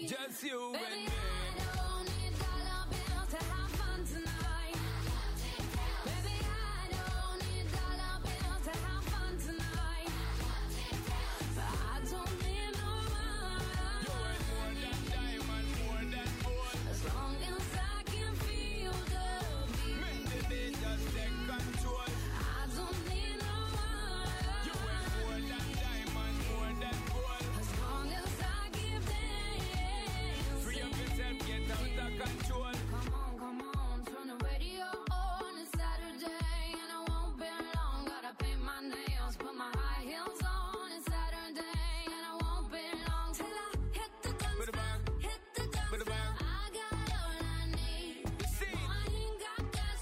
Just you Baby, and me. I don't need dollar bills to have fun tonight. Baby, I don't need dollar bills to have fun tonight. But I don't need no money. You're worth more than diamond, more than gold. As long as I can feel the beat. Make the beat just take control. I don't need no money. You're worth more than diamond, more than gold. As long as I keep dancing. Free up yourself, get out of control. Come on, turn the radio on. It's Saturday and I won't be long. Gotta paint my nails, put my high heels on. It's Saturday and I won't be long till I hit the With a dance bang. floor, hit the dance With a floor. bang. I got all I need. You see? I ain't got cash,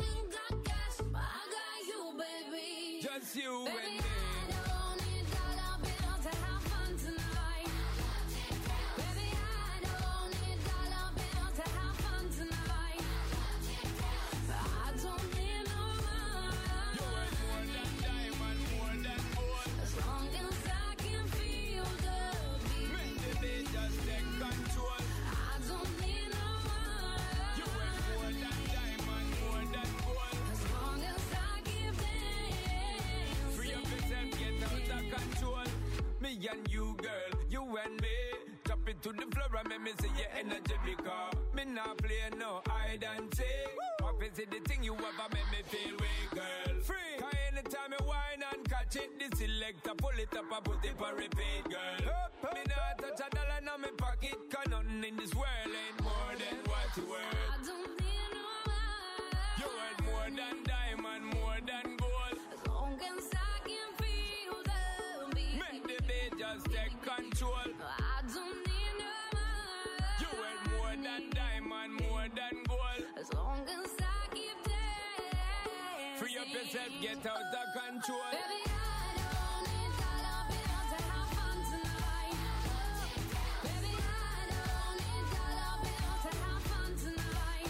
but I got you, baby. Just you and Baby, me. I don't need dollar bills to have fun tonight. Baby, I don't need dollar bills to have fun tonight. But I don't need no money. You're worth more than diamond, more than gold. As long as I can feel the beat. Make the beat just take control. I don't need no money. You're worth more than diamond, more than gold. As long as I keep dancing. Free up yourself, get out of control. Me and you, girl, you and me. Drop it to the floor and make me see your energy because me not play no hide and seek. What is it the thing you ever make me feel weak, girl? Free. Cause anytime you whine and catch it, the selector pull it up and put it for repeat, girl. Me not touch a dollar in my pocket, cause nothing in this world ain't more than what you worth. I don't need no money. You worth more than diamond, more than gold. As long as I can feel the beat. Make the beat just take control. I don't need no money. You worth more than diamond, more than gold. As long as I keep dancing. Free up yourself, get out of control. Baby, I don't need dollar bills to have fun tonight. Baby, I don't need dollar bills to have fun tonight.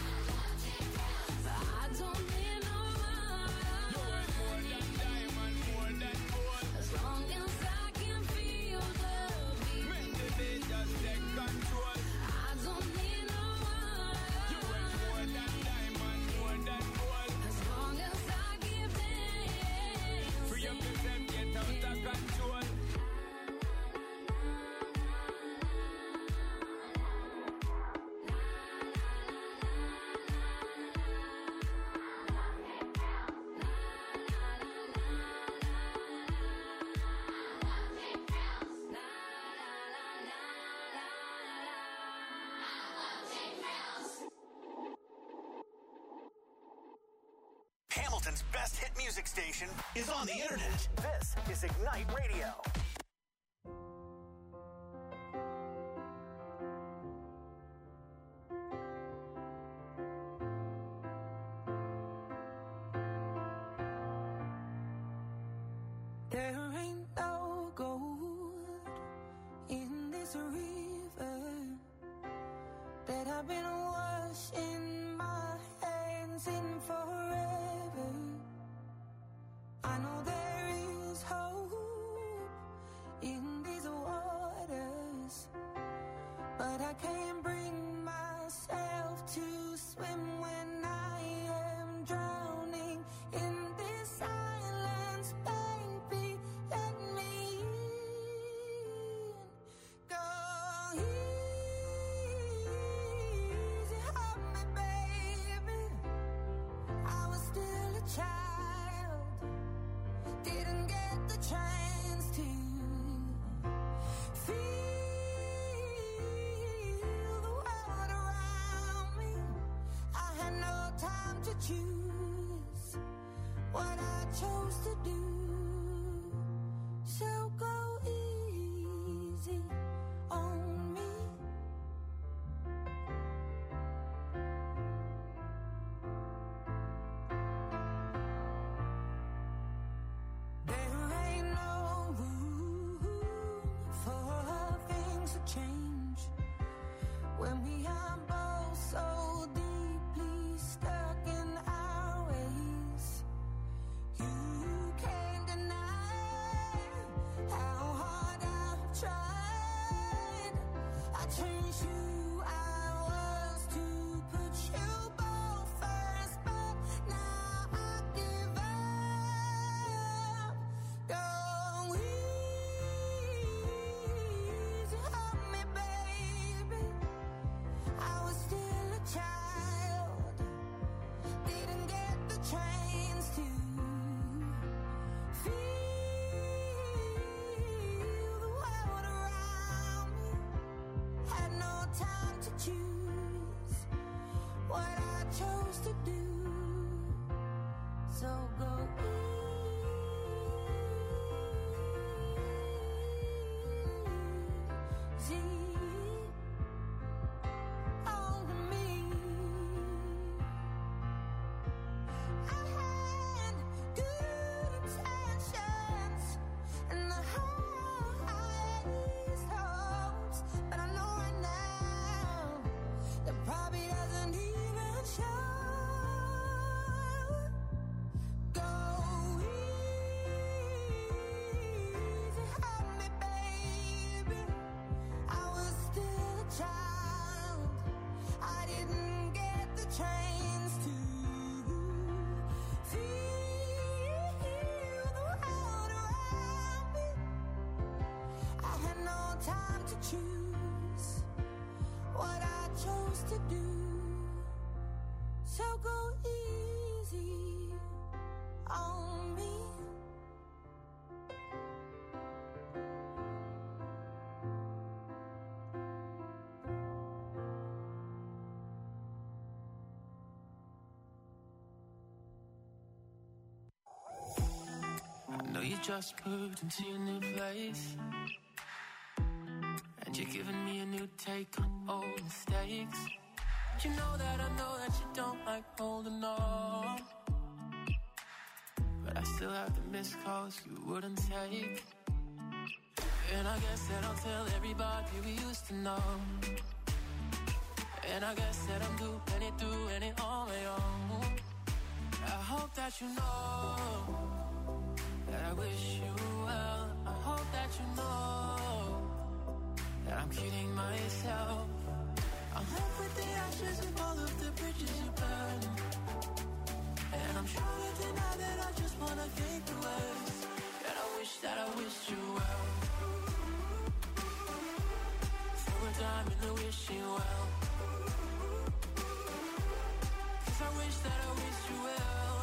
But I don't need no You money. worth more than diamond, more than gold. As long as I can feel the beat. Make the beat just take control. I don't need no You worth money. more than diamond, more than gold. As long as I keep dancing. Free up yourself, get out of control. Hamilton's best hit music station is on the internet. This is Ignite Radio. There ain't no gold in this river that I've been washing my hands in forever. I know there is hope in these waters, but I can't bring myself to swim when I am drowning in this silence. Baby, let me in. Go easy on me, baby. I was still a child, didn't get the chance to feel the world around me. I had no time to choose what I chose to do. So go easy on me. There ain't no room for things to change when we are both so deeply stuck in our ways. You can't deny how choose what I chose to do. So go easy on me. I know you just moved into your new place, and you're giving me a new take on old mistakes. But you know that you don't like holding on, but I still have the missed calls you wouldn't take. And I guess that I'll tell everybody we used to know. And I guess that I'm doing it on my own. I hope that you know that I wish you well. I hope that you know that I'm kidding myself. I'm left with the ashes of all of the bridges you burned, and I'm trying to deny that I just wanna think the worst. And I wish you well. Throw a dime in the wishing well, 'cause I wish you well.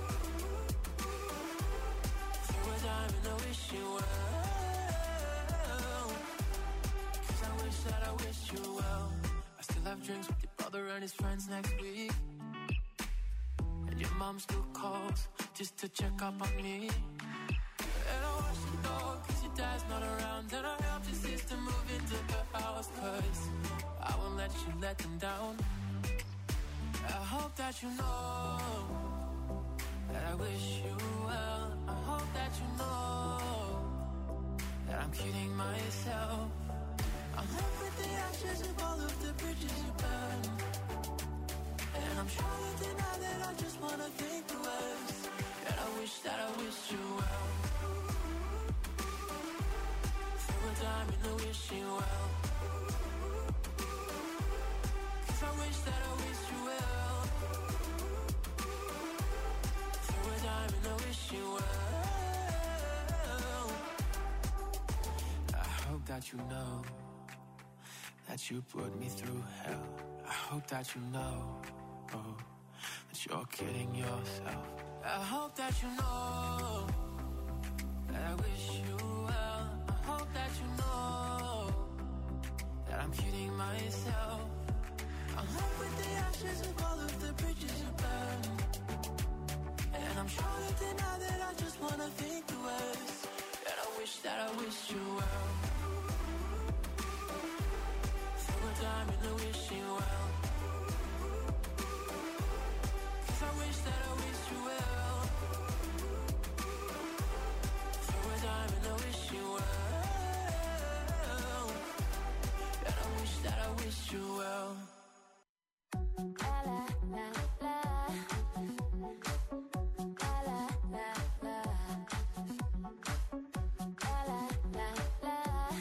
Throw a dime in the wishing well, 'cause I wish you well. I still have drinks with your brother and his friends next week, and your mom still calls just to check up on me. And I watch the dog 'cause your dad's not around, and I helped your sister move into her house 'cause I won't let you let them down. I hope that you know that I wish you well. I hope that you know that I'm kidding myself. I'm left with the ashes of all of the bridges you burned, and I'm trying to deny that I just wanna think the worst. And I wish you well. Throw a dime in the wishing well, 'cause I wish you well. Throw a dime in the wishing well. I hope that you know that you put me through hell. I hope that you know, oh, that you're kidding yourself. I hope that you know that I wish you well. I hope that you know that I'm kidding myself. I'm left with the ashes of all of the bridges you burned, and I'm trying to deny that I just wanna think the worst. And I wish you well. Throw a dime in the wishing well, 'cause I wish you well. Throw a dime in the wishing well, and I wish you well. La la la la. La la la la. La la la la.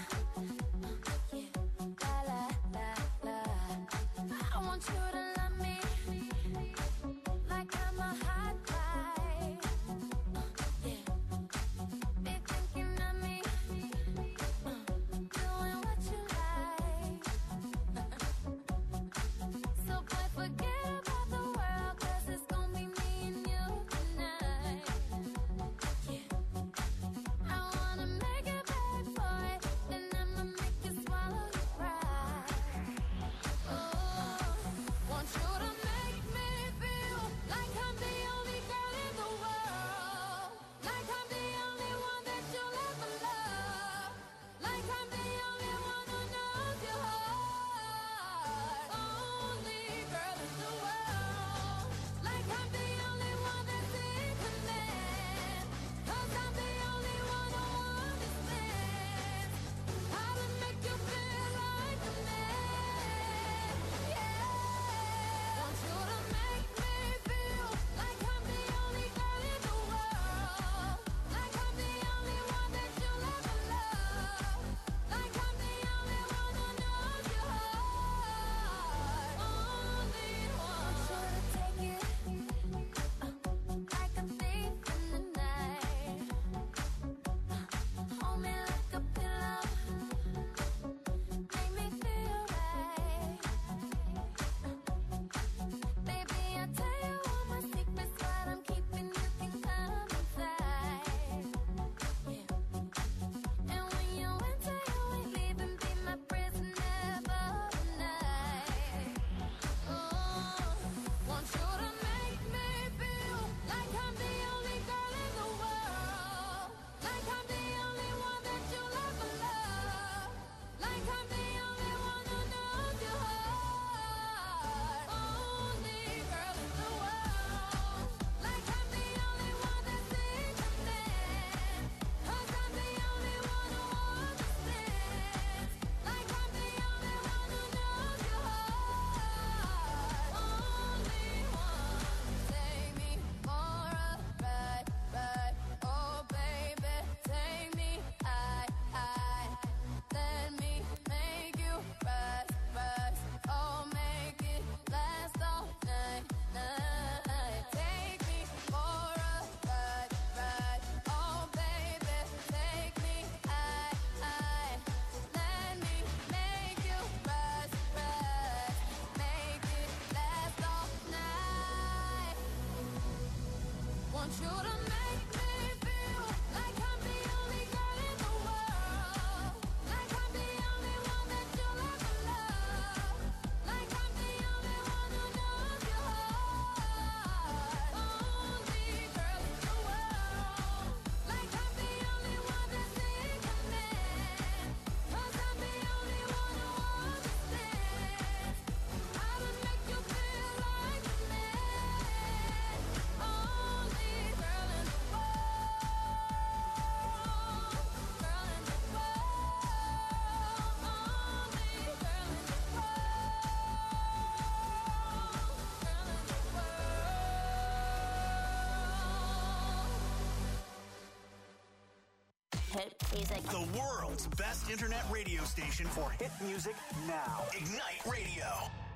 hit music. The world's best internet radio station for hit music now. Ignite Radio.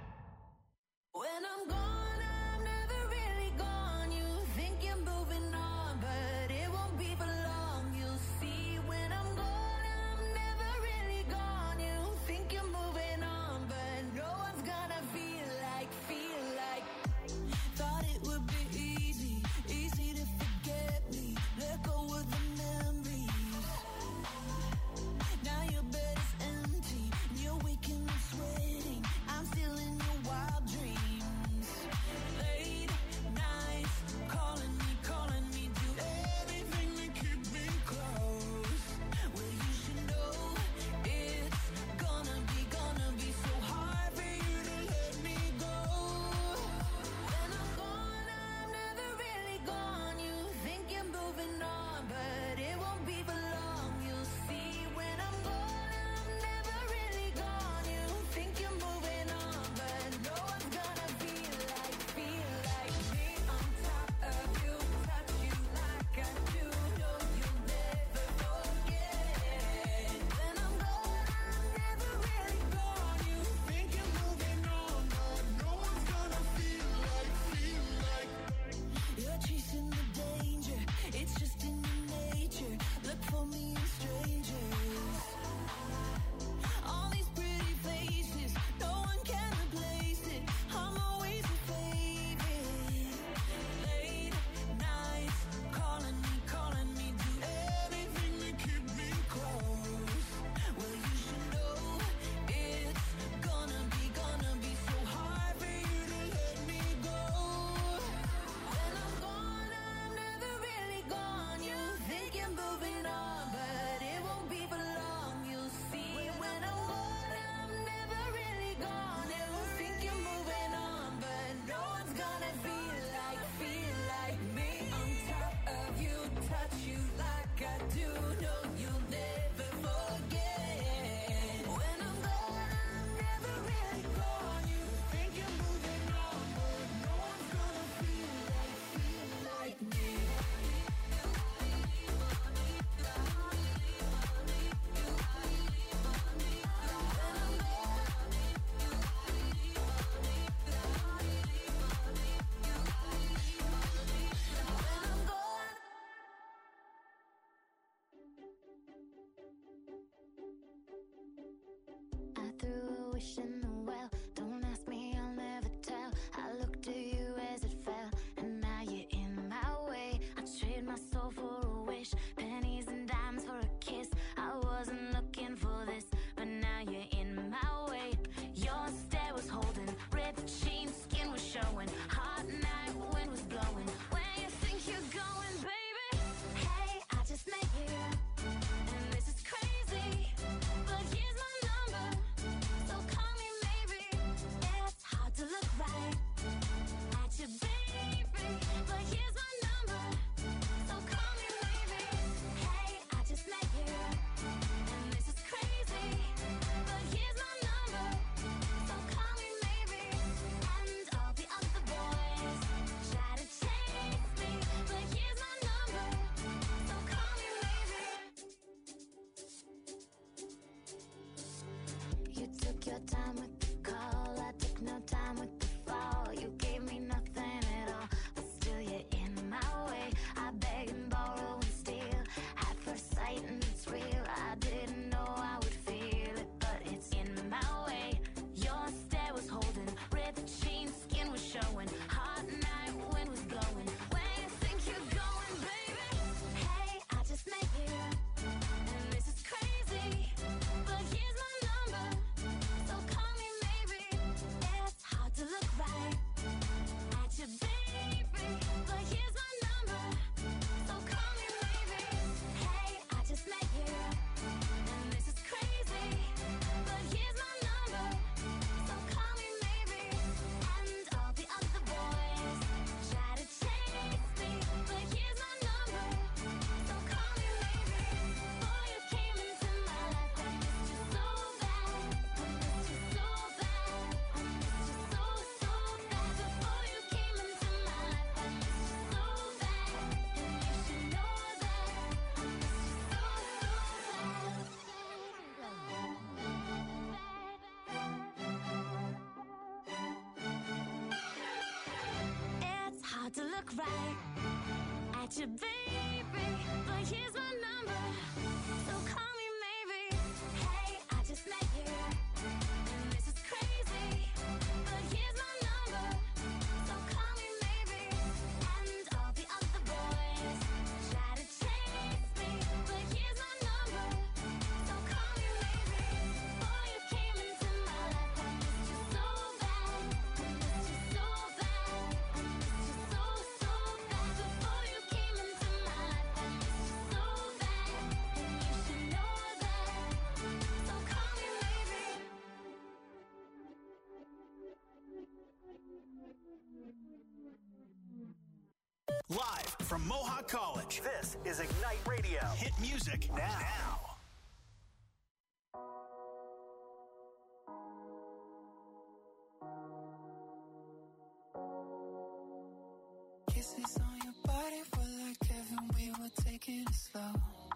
When I'm gone, I'm never really gone. You think you're moving on, but it won't be for long. You'll see when I'm gone, I'm never really gone. You think you're moving on, but no one's gonna feel like. Thought it would be easy to forget me. Let go of the memories. Now your bed is empty, and you're waking up sweating. I'm still in your wild dreams. Late nights, calling me, do everything to keep me close. Well, you should know it's gonna be so hard for you to let me go. When I'm gone, I'm never really gone. You think you're moving on, but it won't be for long. You'll see when I'm gone, I'm never really gone. You think you're moving on, but no one's gonna feel like me on top of you, touch you like I do. No, you'll never forget. When I'm gone, I'm never really gone. You think you're moving on, but no one's gonna feel like. You're chasing the danger, it's just in your nature. Look for me in strangers. All these pretty faces, no one can replace it. I'm always your favorite. Late nights, calling me, do everything to keep me close. Well, you should know it's gonna be so hard for you to let me go. When I'm gone, I'm never really gone. You think you're moving on, but it won't be for long. You'll see when I'm gone, I'm never really gone. You think you're moving on, but no one's gonna feel like me on top of you, touch you like I do. No, you'll never forget. When I'm gone, I'm never really gone. You think you're moving on, but no one's gonna feel like me. I threw a wish in the well. Don't ask me, I'll never tell. I looked at you as it fell, and now you're in my way. I trade my soul for a wish, pennies and dimes for a kiss. I wasn't looking for this, but now you're in my way. Your stare was holding, ripped jeans, skin was showing. Hot night, wind was blowing. Where you think you're going, baby? Hey, I just met you, and this is crazy. But here's my number, so call me look right at you, baby, but here's my number, so call me maybe. Hey, I just met you, and this is crazy, but here's my number, so call me maybe. And all the other boys try to chase me, but here's my number, so call me maybe. Before you came into my life, I missed you so bad, I missed you so bad, I missed you so, so bad. Before you came into my life, I missed you so bad, and you should know that, so call me maybe. Live from Mohawk College, this is Ignite Radio. Hit music now. Kisses on your body were like heaven, we were taking it slow.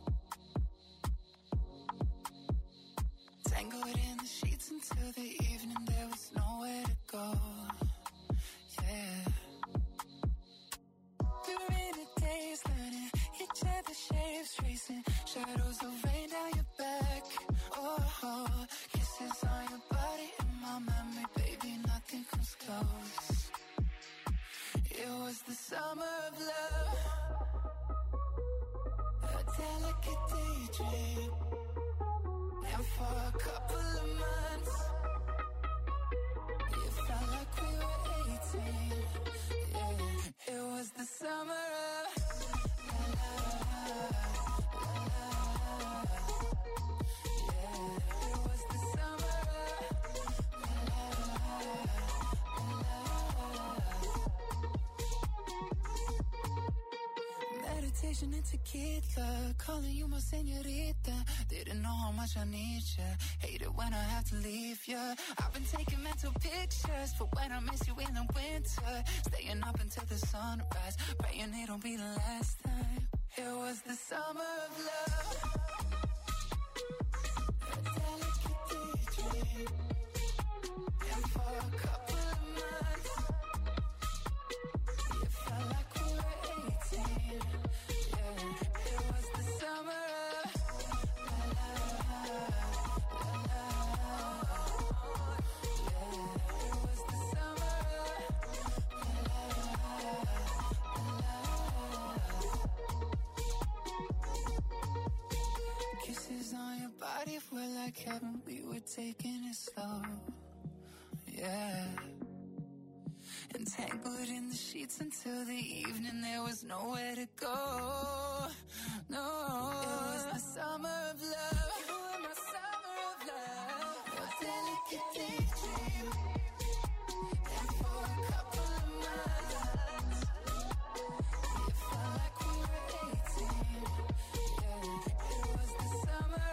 Tangled in the sheets until the evening, there was nowhere to go. Yeah. We were in a daze, learning each other's shapes, tracing shadows of rain down your back. Oh, kisses on your body in my memory, baby, nothing comes close. It was the summer of love, a delicate daydream, and for a couple of months, it felt like we were 18. Yeah, it was the summer of yeah, it was the summer of meditation and tequila, calling you my señorita. Didn't know how much I need ya. Hate it when I have to leave ya. I've been taking mental pictures for when I miss you in the winter. Staying up until the sunrise, praying it'll be the last time. It was the summer of love, a delicate daydream, and for a couple of months, it felt like we were 18. Yeah, it was the summer of it was the summer of kisses on your body were like heaven, we were taking it slow. Yeah. Entangled in the sheets until the evening, there was nowhere to go. No, it was the summer of love. You were my summer of love, a delicate daydream, and for a couple of months, it felt like we were 18. Yeah, it was the summer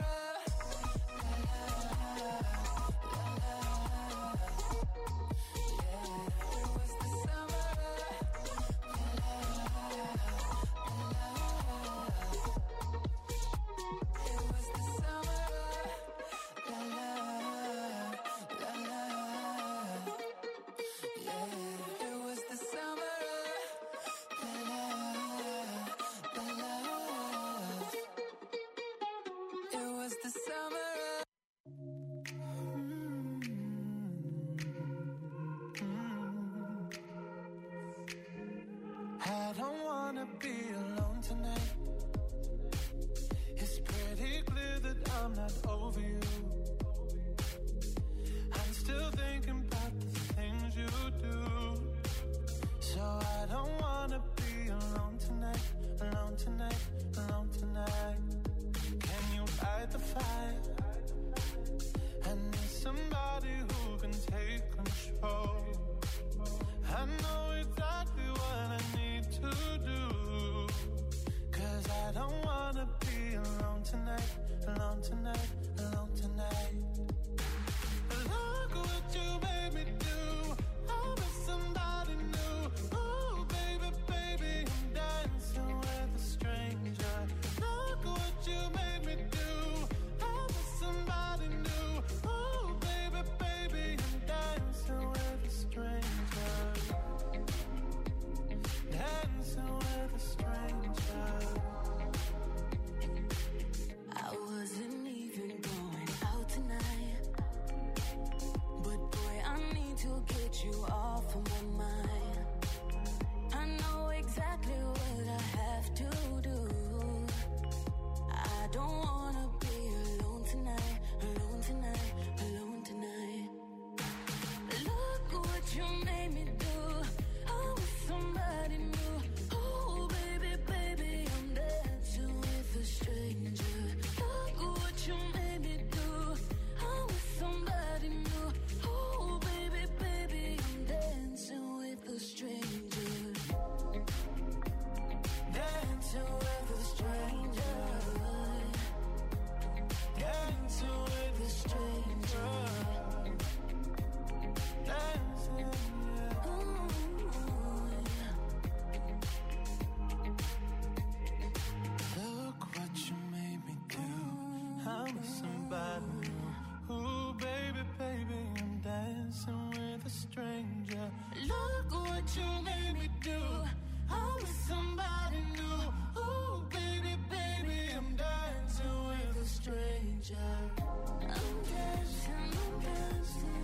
what you made me do. I'm with somebody new. Ooh, baby, baby, I'm dancing with a stranger. I'm dancing, I'm dancing.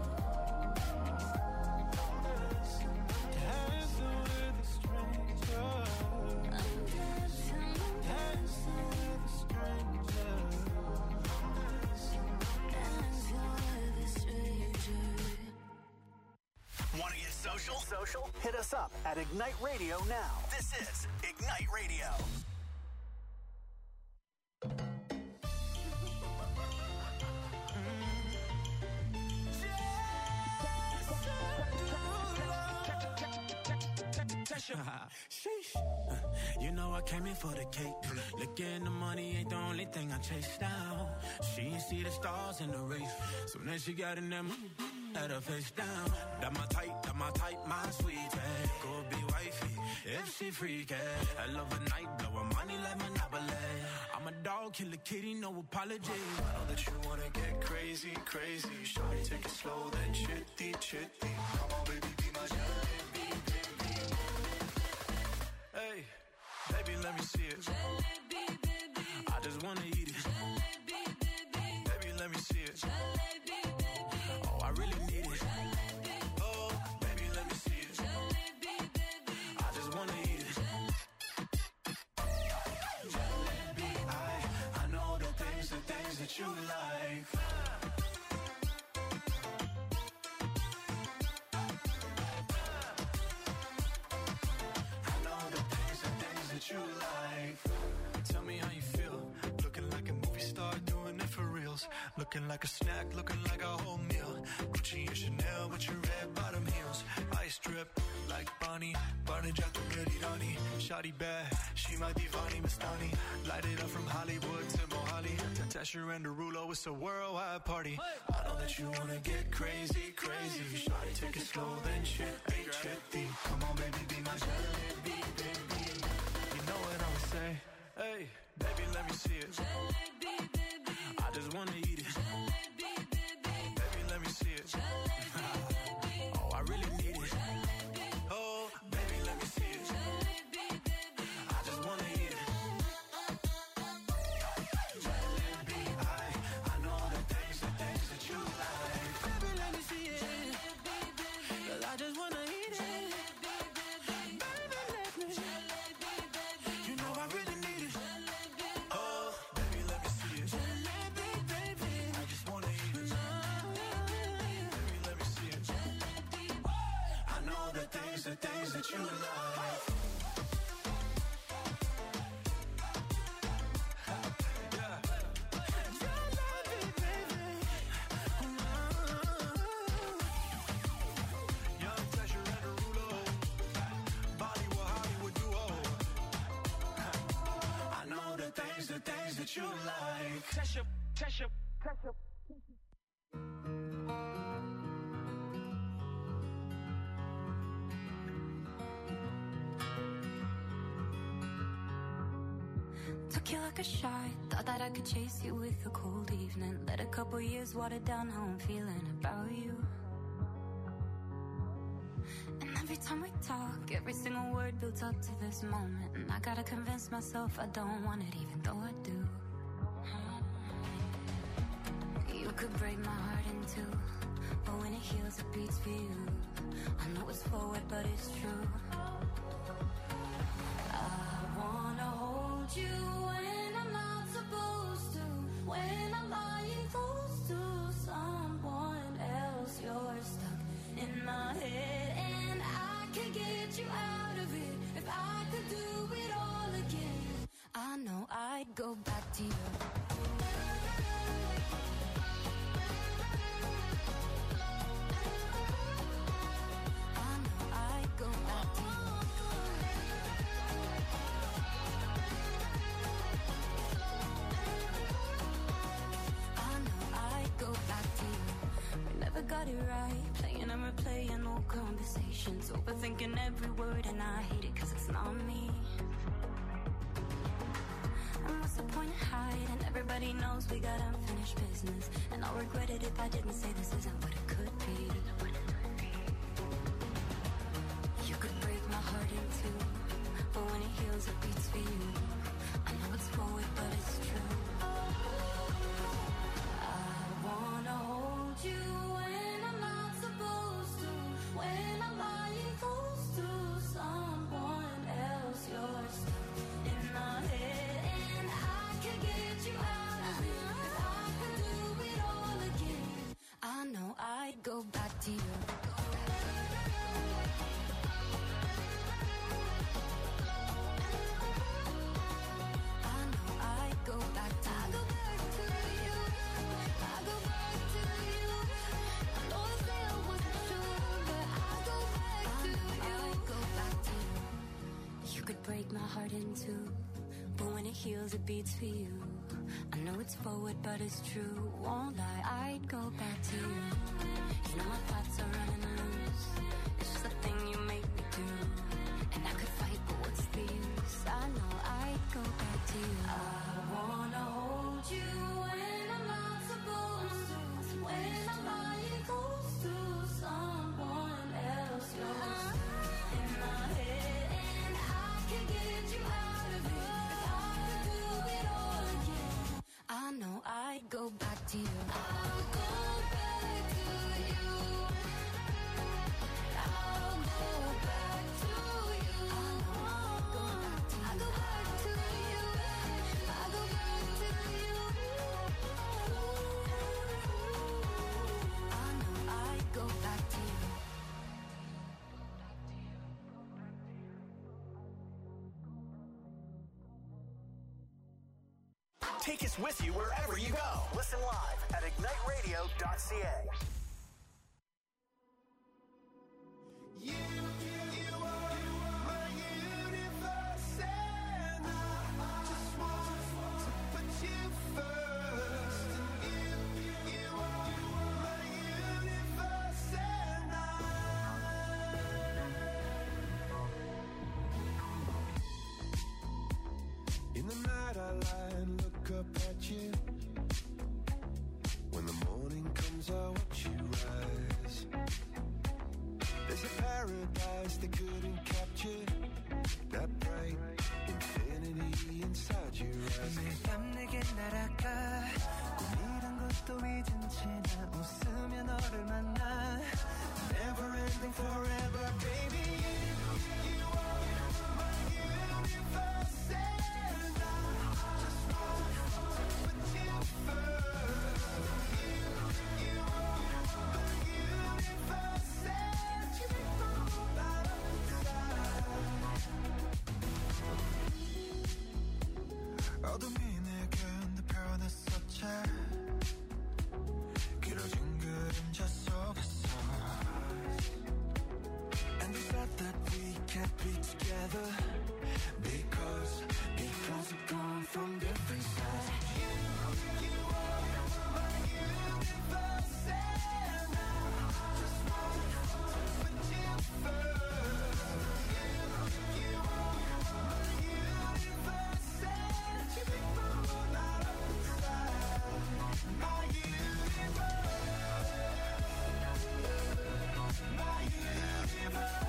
Dancing with a stranger. I'm dancing, dancing with a stranger. Dancing with a stranger. Want to get social? Hit us up at Ignite Radio now. This is Ignite Radio. Sheesh. You know I came in for the cake. Looking the money ain't the only thing I chase down. She ain't see the stars in the race. So then she got in them, had her face down. That my type, my sweetie. Go be wifey, if she freaky. I love a night, blow her money like Monopoly. I'm a dog, kill a kitty, no apology. I know that you wanna get crazy, crazy. Shawty, take it slow, then chitty, chitty. Come on, baby, be my jalebi, baby. Hey, baby, let me see it. Jalebi, baby. I just wanna eat it. Jalebi, baby. Baby, let me see it. Jalebi, baby. Oh, I really need it. Jalebi, Oh, baby, let me see it. jalebi, baby. I just wanna eat it. Jalebi, I know the things that you like. I know the things that you like. Tell me how you feel. Looking like a movie star, doing it for reals. Looking like a snack, looking like a whole meal. Gucci and Chanel with your red bottom heels. Ice drip like Bonnie, Barney Jack the Pretty Donnie. Shawty bad, she my divani Mastani. Light it up from Hollywood to Mohali. Tasha and Derulo, it's a worldwide party. I know that you wanna get crazy, crazy. Shawty, take it slow, then chitty, chitty. Come on, baby, be my jalebi, baby. You know what I would say. Hey, baby, let me see it. Jalebi, baby. I just wanna eat it. Jalebi, baby. Baby, let me see it. Jalebi, baby. Oh, I really need it. Jalebi, Oh, baby, let me see it. jalebi, baby. I just wanna eat it. Jalebi, I know the things that you like. Baby, let me see it. Jalebi, baby. 'Cause I just wanna eat it. Jalebi, baby. Baby, let me. Jalebi, baby. You know I really need it. Jalebi, Oh, Baby, let me see it. jalebi, baby. I just wanna eat it. Baby, let me see it. I know the things that you like. Jalebi, baby. Young Tasha and Derulo, Bollywood, Hollywood duo. I know the things that you like. Tasha. Took you like a shot, thought that I could chase you with a cold evening. Let a couple years water down how I'm feeling about you. And every time we talk, every single word builds up to this moment. And I gotta convince myself I don't want it, even though I do. You could break my heart in two, but when it heals, it beats for you. I know it's forward, but it's true. I wanna hold you when I'm not supposed to. When I'm lying close to someone else, you're stuck in my head, and I can get you out of it. If I could do it all again, I know I'd go back to you. I know I'd go back to you. I know I'd go back to you. We never got it right, playing and replaying old conversations, overthinking every word, and I hate it 'cause it's not me. And what's the point of hiding? Everybody knows we got unfinished business, and I'll regret it if I didn't say this isn't what it could be. I'd go back to you. Break my heart in two, but when it heals it beats for you. I know it's forward but it's true, won't lie, I'd go back to you. You know my thoughts are running loose, it's just the thing you make me do. And I could fight but what's the use, I know I'd go back to you. I wanna hold you when I'm not supposed to, when my body goes to someone else, yours in my head. I know I'd go back to you. I'll go back to you. I'll go back to you. I'll go back to you. I'll go back to you. I'll go back to you. I know I'd go back to you. Take us with you wherever you go. Listen live at igniteradio.ca. You are my universe, and I just want to put you first. You are my universe, and in the night I lie and look up at you. When the morning comes I watch you rise. There's a paradise they couldn't capture, that bright infinity inside your eyes. 매일 밤 내게 날아가 꿈이란 것도 잊은 채 나 웃으며 너를 만나. Never ending forever baby. You are my universe, and I just want to put you first. You are my universe, and you make my whole life inside. 어둠이 내겐 더 변했었지. 길어진 그림자 속에서. And we said that we can't be together because we've gone from different sides. You are my universe, and I just want to put you first. You are my universe, and you make my whole life inside. My universe, my universe.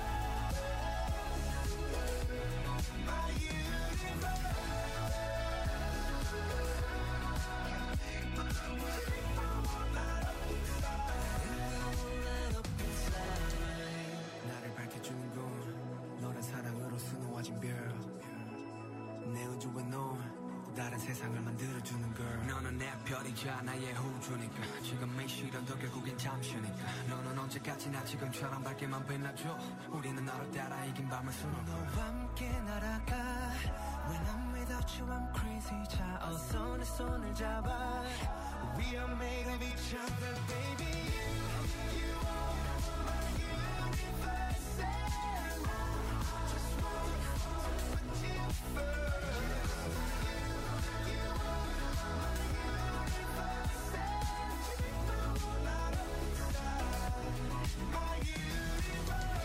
나를 밝혀주는 건 너란 사랑으로 수놓아진 별. 내 우주에 넌 다른 세상을 만들어주는 걸. 너는 내 별이자 나의 우주니까. 지금 이 시련도 결국엔 잠시니까. 너는 언제까지나 지금처럼 밝게만 빛나줘. 우리는 너를 따라 이긴 밤을 수놓고 너와 함께 날아가. When I'm without you I'm crazy. 자 어서 내 손을 잡아. We are made of each other baby. You are my universe, and I just want to put you first. You are my universe, and you make my whole life inside. My universe,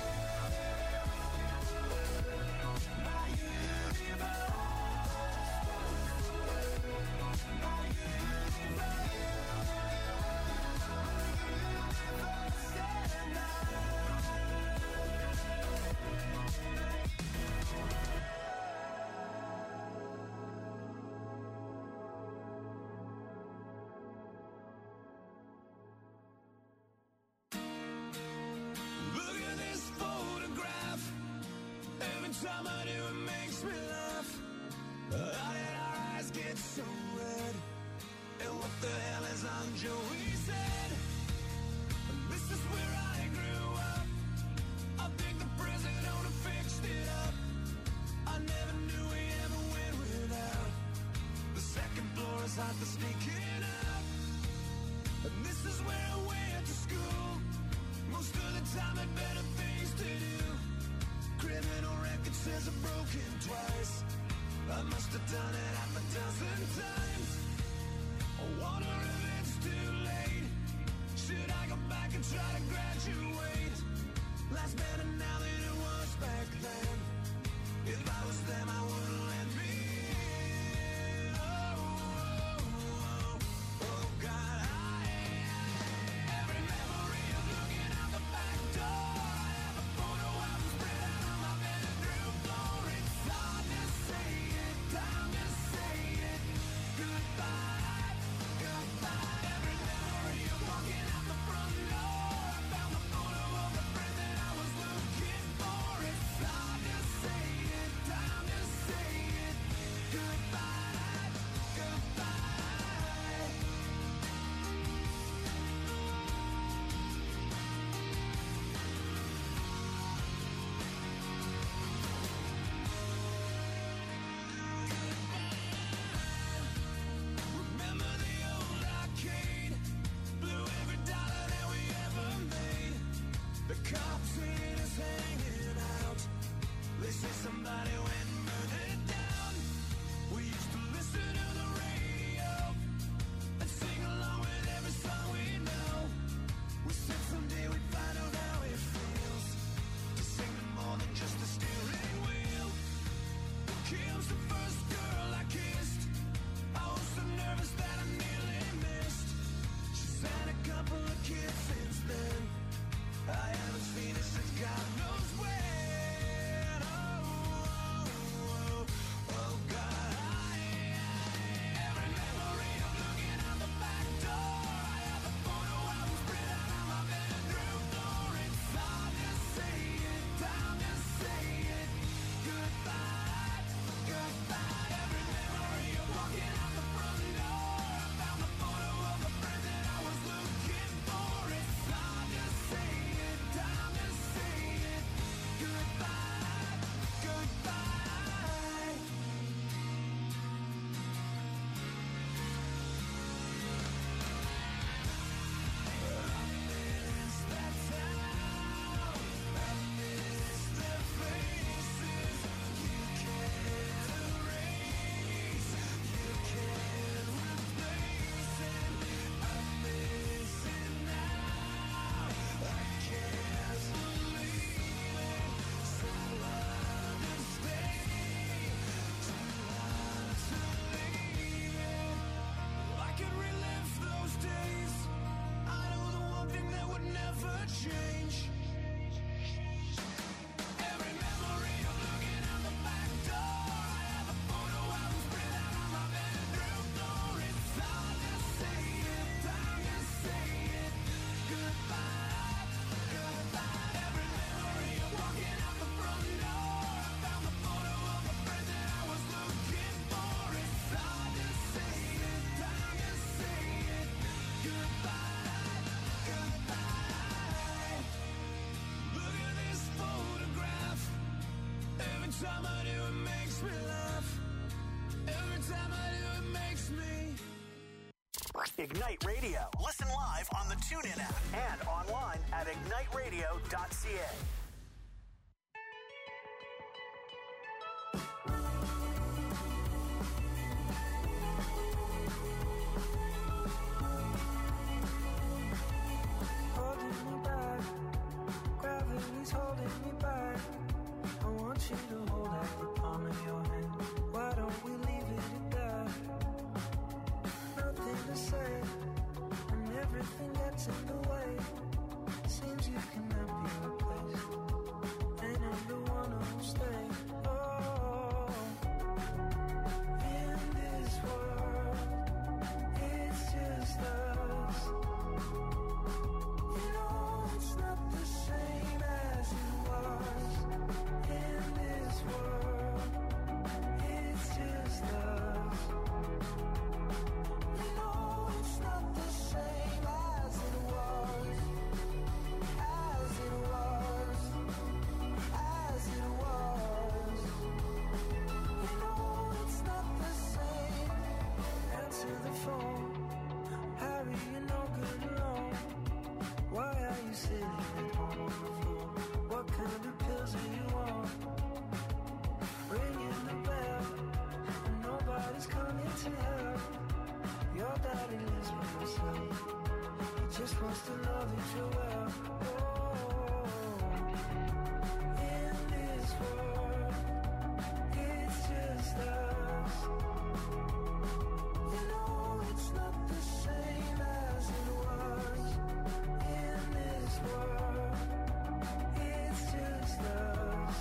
my universe. Look at this photograph. Every time I do it makes me laugh. How did our eyes get so red? And what the hell is on Joey said? This is where I grew up. I think the present owner fixed it up. I never knew we ever went without. The second floor is hot for sneaking up. And this is where I went to school. Most of the time had better things to do. Criminal record says I'm broken twice. I must have done it half a dozen times. I wonder if it's too late. Should I go back and try to graduate? Life's better now than it was back then. If I was them, I wouldn't let me in. Oh, God, every memory of looking out the back door. I have a photo album spread out on my bedroom floor. It's hard to say it, time to say it. Goodbye, goodbye. Every memory of walking out the front door. I found the photo of the friend that I was looking for. It's hard to say it, time to say it. Goodbye, goodbye. Remember the old arcade? Blew every dollar that we ever made. The cops seen us hanging out. They say somebody went and burned it down. We used to listen to the radio and sing along with every song we know. We said someday we'd find out how it feels to sing to more than just a steering wheel. Kim's the first girl I kissed. I was so nervous that I nearly missed. She's had a couple of kids since then. I haven't seen her since God knows when. Oh, God. Every memory of looking out the back door. I have a photo album spread out on my bedroom floor. It's hard to say it, time to say it. Goodbye, goodbye. Every memory of walking out the front door. I found the photo of a friend that I was looking for. It's hard to say it, time to say it. Goodbye, goodbye. I miss that town. I miss their faces. You can't erase. You can't replace it. I miss it now. I can't believe it. So hard to stay. Too hard to leave it. I could relive those days. I know the one thing that would never change. Every memory of looking out the back door. I have a photo album spread out on my bedroom floor. It's hard to say it, time to say it. Goodbye, goodbye. Every memory of walking out the front door. I found the photo of a friend that I was looking for. It's hard to say it, time to say it. Goodbye, goodbye. Look at this photograph. Every time I do, it makes me laugh. Every time I do, it makes me. Ignite Radio. Listen live on the TuneIn app and online at igniteradio.ca. Holding me back, gravity's holding me back. I want you to hold out the palm of your hand. Why don't we leave it at that? Nothing to say, and everything gets in the way. Seems you cannot be replaced. just wants to know that you're well. In this world, it's just us. You know it's not the same as it was. In this world, it's just us.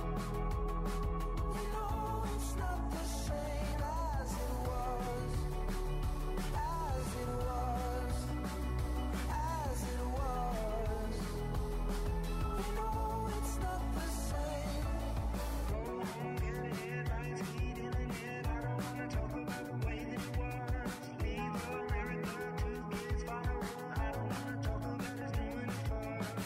You know it's not the same as it was. As it was. As it was. You know it's not the same. I don't wanna talk about the way that it was. Leave America, 2 kids, follow her. I don't wanna talk about us doing it first.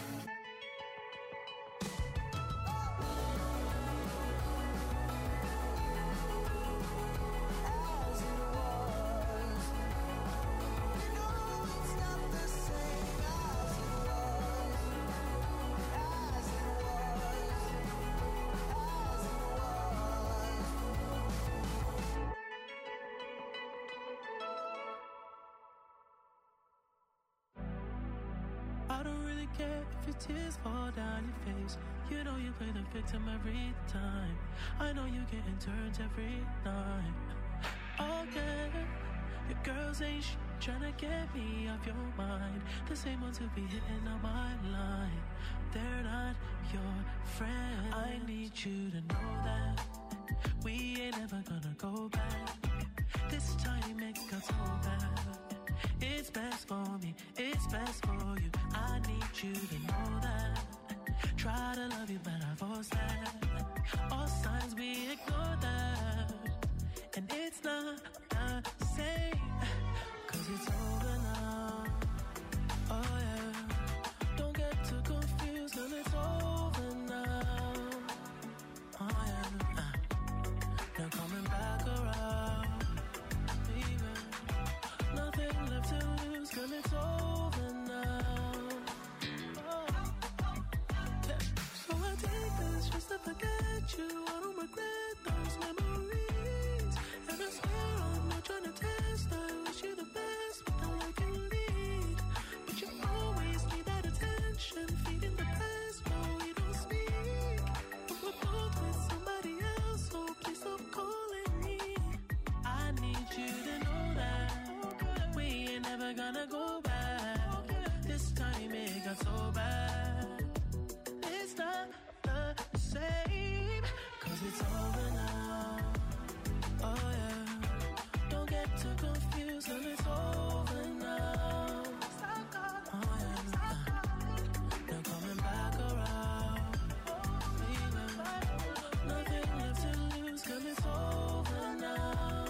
As it was. You know it's not the same as it was. As it was. As it was. I don't really care if your tears fall down your face. You know you play the victim every time. I know you getting turns every night. Oh yeah, your girls ain't tryna get me off your mind. The same ones who be hitting on my line. They're not your friends. I need you to know that we ain't ever gonna go back. This time it got so bad. It's best for me, it's best for you. I need you to know that. Try to love you, but I force that. All signs we ignore that. And it's not the same, 'cause it's over now. Oh yeah, don't get too confused, 'cause it's over now. Oh yeah, now coming back around, baby. Nothing left to lose, 'cause it's over now. Oh. Yeah. So I take this just to forget you. I don't regret those memories. And I swear I'm not trying to test. I wish you the best, but I like you lead. But you always need that attention, feeding the past, no, you don't speak. But we're both with somebody else, so please stop calling me. I need you to know that we ain't never gonna go back. This time it got so bad. It's not the same, 'cause it's over now. Oh yeah, don't get too confused, 'cause it's over now. Oh yeah, now coming back around, baby. Nothing left to lose, 'cause it's over now.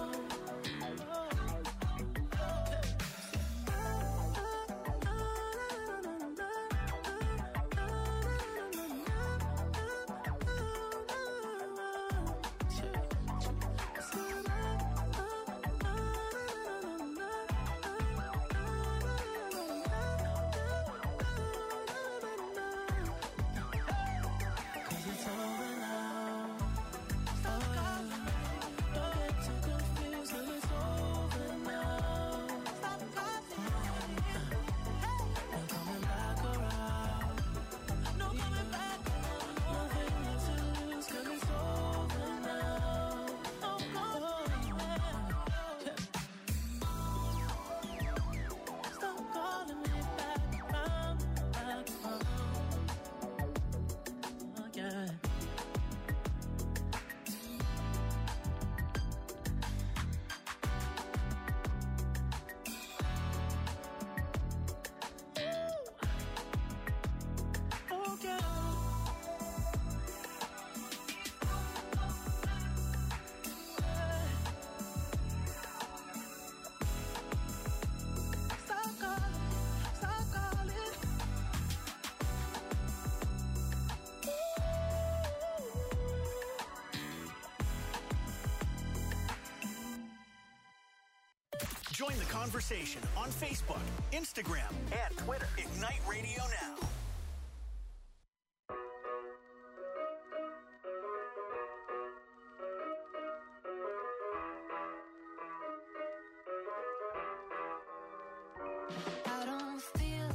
Join the conversation on Facebook, Instagram, and Twitter. Ignite Radio Now. I don't feel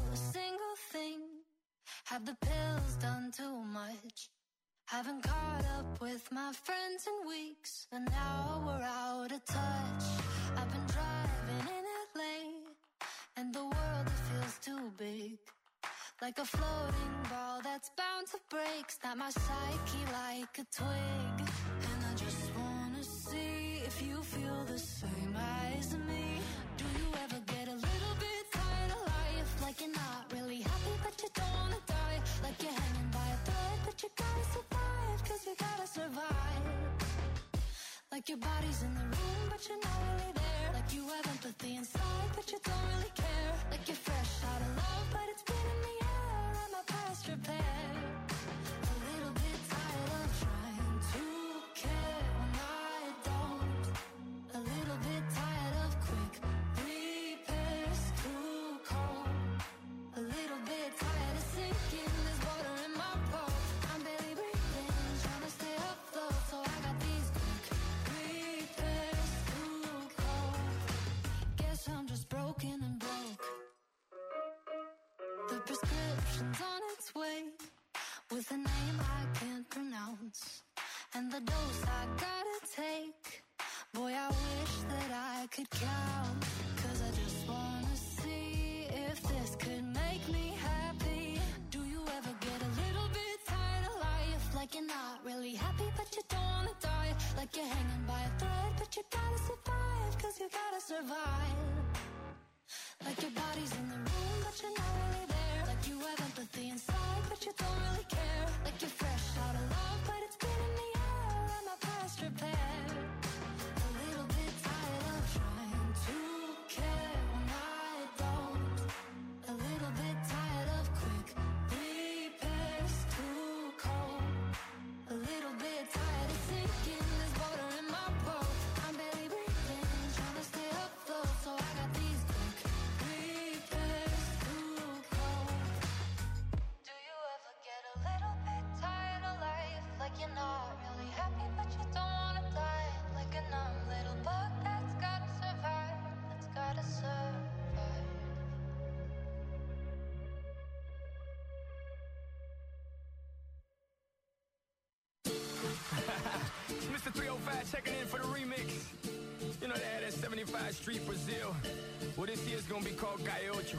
pills done too much. Haven't caught up with my friends in weeks, and now we're out of touch. I've been driving in LA, and the world, it feels too big. Like a floating ball that's bound to break. Snap my psyche like a twig. And I just wanna see if you feel the same as me. Do you ever get a little bit tired of life? Like you're not really happy but you don't wanna die. Like you're hanging by a thread but you gotta survive, cause you gotta survive. Like your body's in the room but you're not really there. Like you have empathy inside but you don't really care. Like you're fresh out of love but it's been in the air and my past repair. A little bit tired of trying to care when I don't. A little bit tired of quick repairs too cold. A little bit tired of sinking, there's water in my boat. I'm barely breathing, trying to stay afloat. So I got these quick repairs too cold. Guess I'm just broken and broke. The prescription's on its way, with a name I can't pronounce, and the dose I gotta take. Boy, I wish that I could count, cause I just wanna see if this could make me happy. Do you ever get a little bit tired of life? Like you're not really happy but you don't wanna die. Like you're hanging by a thread but you gotta survive, cause you gotta survive. Like your body's in the room but you're not really there. Like you have empathy inside but you don't really care. Like you're fresh out of love but it's been in the air and my past repair. A little bit tired of trying to care when I don't. A little bit tired of quick repairs too cold. A little bit tired of sinking, there's water in my boat. I'm barely breathing, trying to stay afloat. So I got these quick repairs too cold. Do you ever get a little bit tired of life? Like you're not really happy but you don't wanna die. Like a numb little bug that's gotta survive, that's gotta survive. Mr. 305 checking in for the remix. You know they had that 75 Street Brazil. Well, this year's gonna be called Gaiocho.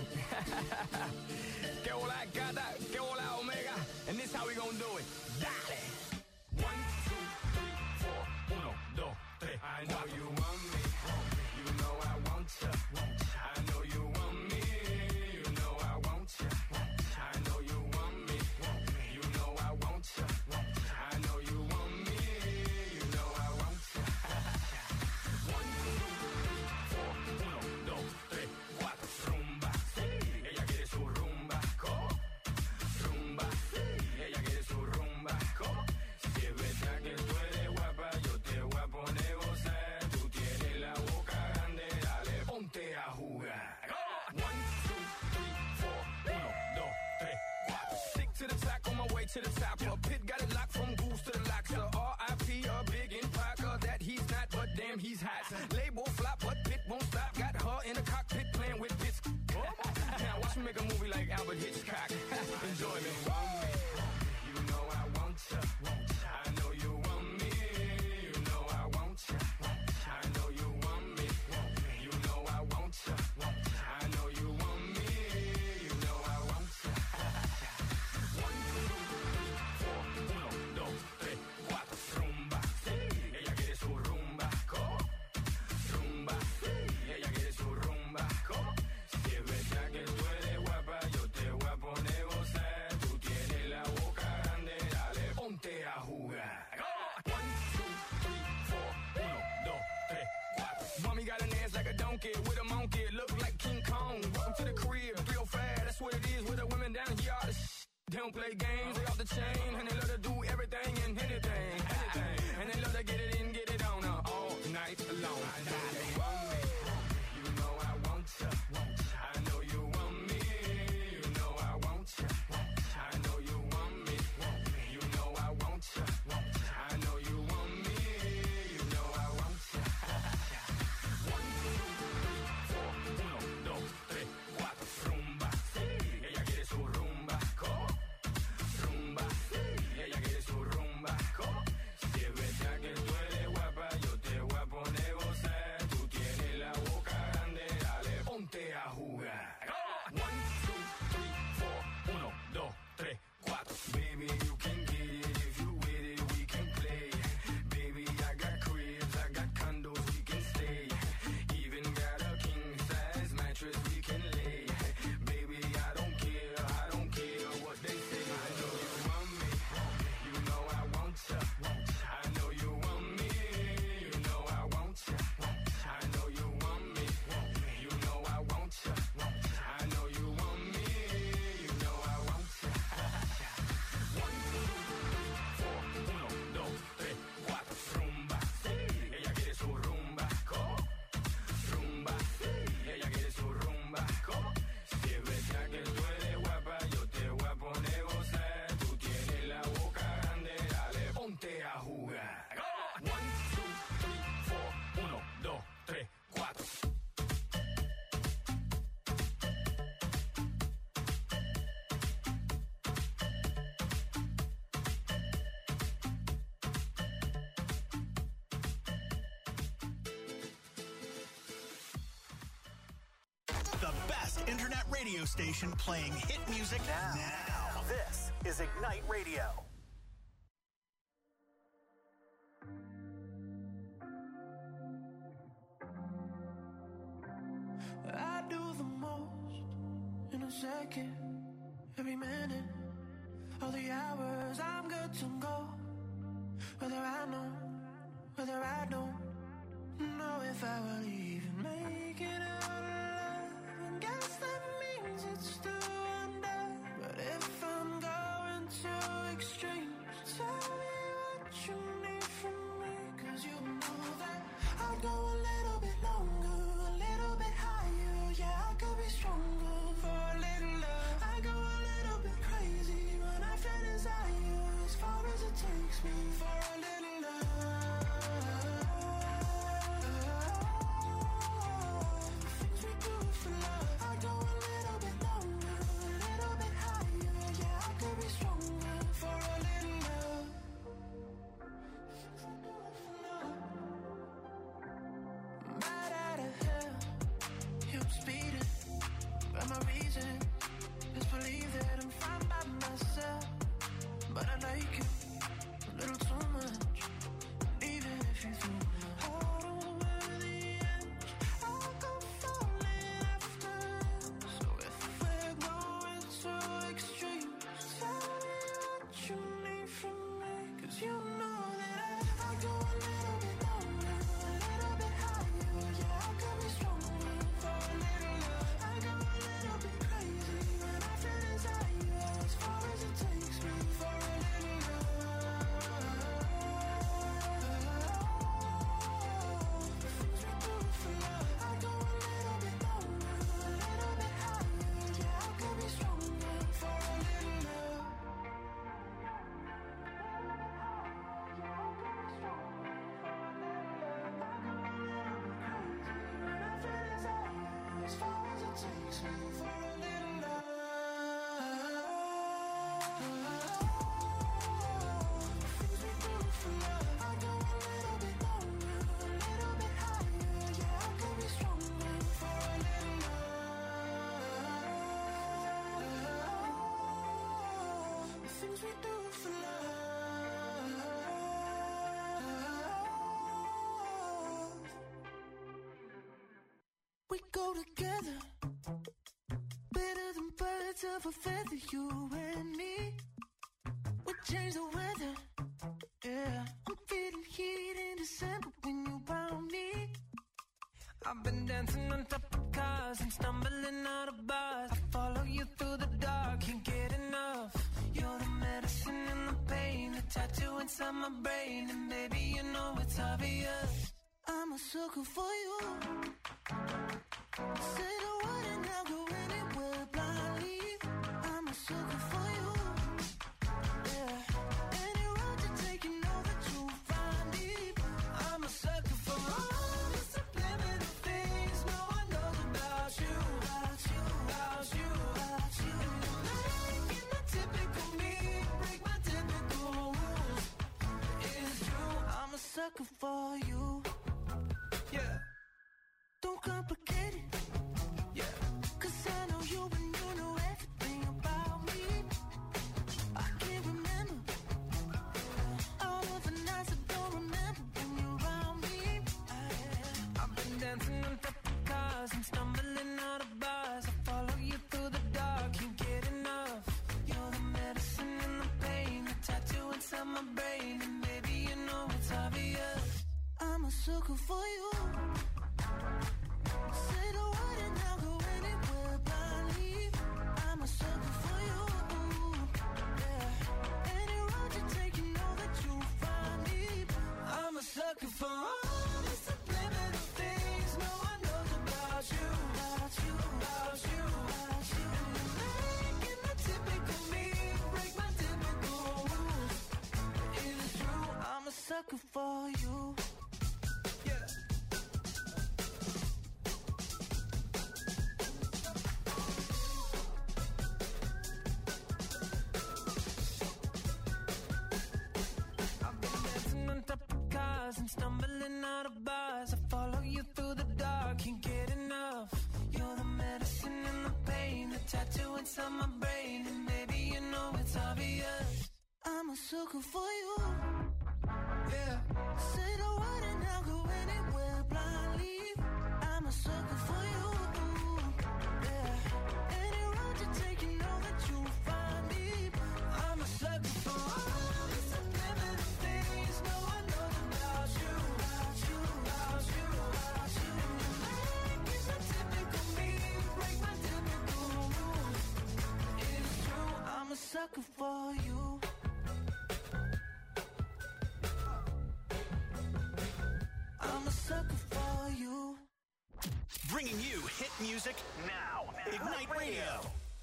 Que hola gata, que hola omega. And this how we gonna do it. Dale! 1, 2, 3, 4, 1, 2, 3. I know you want me. You know I want you. I know you want me. You know I want you. I know you want me. You know I want you. I know you want me. You know I want you. 1, 2, 3, 4, 1, 2, 3, 4. Rumba, sí. Ella quiere su rumba. Rumba, sí. Ella quiere su rumba. Si es verdad que tú eres guapa, yo te voy a poner a gozar. Tú tienes la boca grande, dale, ponte a jugar. 1, 2, 3, 4, 1, 2, 3, 4. Stick to the track on my way to the top. A pit got it locked from goose to the lock. So R.I.P. a big impact that he's not, but damn he's hot. Label flop, but Pit won't stop. Got her in the cockpit playing with bits. Now watch me make a movie like Albert Hitchcock. Enjoy me. You know I want you. I know you want me. You know I want you. I know you want me. You know I want you. I know you want me. You know I want you. 1, 2, 3, 4, 1, 2, 3, 4. Rumba, sí. Ella quiere su rumba. Rumba, sí. Ella quiere su rumba. Si es verdad que tú eres guapa, yo te voy a poner a gozar. Tú tienes la boca grande, dale, ponte a jugar. 1, 2, 3, 4, 1, 2, 3, 4. Mommy got an ass like a donkey with a monkey, look like King Kong. Welcome to the crib, 305, that's what it is with the women down here. All the they don't play games, they off the chain, and they love to do everything and anything. And they love to get it in, get it on all night long. You want me, you know I want you. I know you want me, you know I want you. I know you want me, you know I want you. I know you want me, you know I want you. 1, 2, 3, 4, 1, 2, 3, 4. Rumba, sí. Ella quiere su rumba. internet radio station playing hit music now. This is Ignite Radio. I do the most in a second, every minute, all the hours I'm good to go. Whether I know, whether I don't know if I will even make it out alive. I guess that means it's do or die. But if I'm going to extremes, tell me what you need from me. 'Cause you know that I'll go a little bit longer, a little bit higher. Yeah, I could be stronger for a little love. I go a little bit crazy when I feel desire, as far as it takes me for a little love. Things we do for love. I go a little bit longer, a little bit higher. Yeah, I could be stronger for a little love. Right out of hell, yeah, I'm speeding. But my reason is believe that I'm fine by myself. But I like you a little too much. Even if you threw my heart over the edge, I'll go falling after. So if we're going to extremes, tell me what you need from me. 'Cause you know that I go a little bit longer, a little bit higher. Yeah, I could be stronger for a little love. I go a little bit crazy when I feel desire, as far as it takes me for a little love. The things we do for love. I go a little bit longer, a little bit higher. Yeah, I could be stronger for a little love. As far as it takes me for a little love. The things we do for love. I go a little bit longer, a little bit higher. Yeah, I could be stronger for a little love. The things we do for love. We go together, better than birds of a feather, you and me. We change the weather, yeah. I'm feeling heat in December when you found me. I've been dancing on top of cars and stumbling out of bars. I follow you through the dark, can't get enough. You're the medicine and the pain, the tattoo inside my brain. And baby, you know it's obvious, I'm a sucker for you. Say the word and I'll go anywhere blindly. I'm a sucker for you. Yeah. Any road you take, you know that you'll find it. I'm a sucker for all the subliminal things no one knows about you. About you, about you, about you. And you're making the typical me break my typical rules. It's true, I'm a sucker for you. Yeah. Don't complicate it. Yeah. 'Cause I know you and you know everything about me. I can't remember all of the nights I don't remember when you're around me. I've been dancing on top of cars and stumbling out of bars. I follow you through the dark, can't get enough. You're the medicine and the pain, the tattoo inside my brain. And baby, you know it's obvious, I'm a sucker for you. Say the word and I'll go anywhere blindly. I'm a sucker for you. Yeah. Any road you take, you know that you'll find me. I'm a sucker for all the subliminal things no one knows about you. About you, about you, about you. And you're making the typical me break my typical rules. It's true, I'm a sucker for you. Yeah. I've been dancing on top of cars and stumbling out of bars. I follow you through the dark, can't get enough. You're the medicine and the up my brain, and baby, you know it's obvious. I'm a sucker for you. Yeah. Say the word and I'll go anywhere blindly. I'm a sucker for you. Yeah. Any road you take, you know that you'll find me. I'm a sucker for all the subliminal things no one knows about you. About you, about you, about you. Make it so typical me, break my typical rules. It's true, I'm a sucker for you. I'm a sucker for you. Bringing you hit music now. Ignite Radio.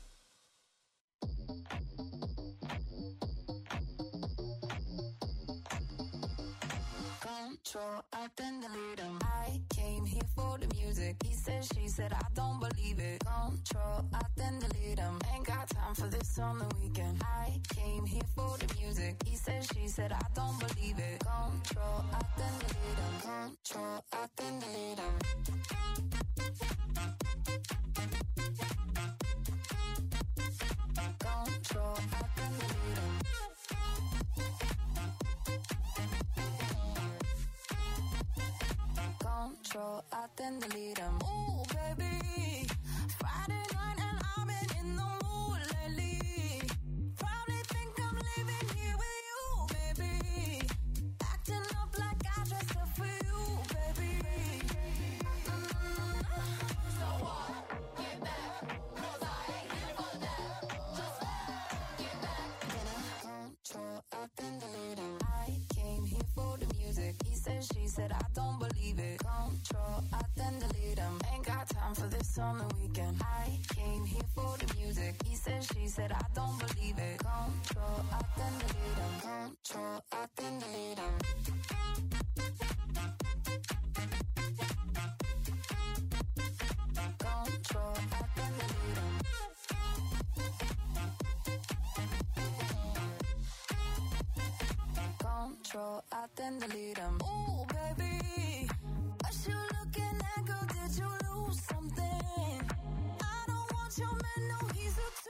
Control, I then delete him. I came here for the music. He said, she said, I don't believe it. Control, I then delete him. Ain't got time for this on the weekend. I came here for the music. He said, she said, I don't believe it. Control, I then delete him. Control, I then delete him. Control, I then delete him. Control, I then delete him. Ooh, baby, Friday night and I've been in the mood lately. Probably think I'm leaving here with you, baby. Acting up like I dressed up for you, baby. So what? Get back, 'cause I ain't here for that. Just get back. Control, I then delete him. I came here for the music. He said, she said, I don't believe it. Control, I then delete him. Ain't got time for this on the weekend. I came here for the music. He said, she said, I don't believe it. Control, I then delete him. Control, I then delete him. Control, I then delete him. Control, I then delete him. Ooh, baby, what you looking at, girl? Did you lose something? I don't want your man, no, he's a